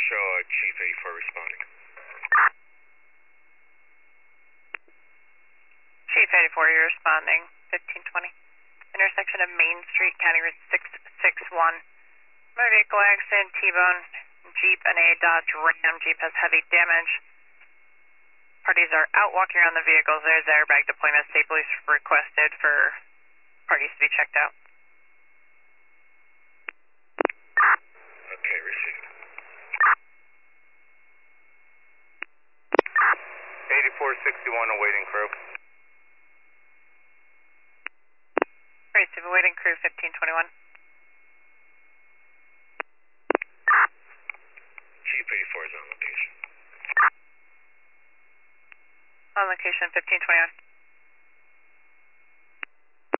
show Chief 84 responding. Chief 84, you're responding. 1520. Intersection of Main Street, County Route 661. Motor vehicle accident, T-bone, Jeep and a Dodge Ram. Jeep has heavy damage. Parties are out walking around the vehicles. There's airbag deployment. State police requested for parties to be checked out. Okay, received. 8461 awaiting crew. Receive awaiting crew 1521. Chief 84 is on location. On location 1521.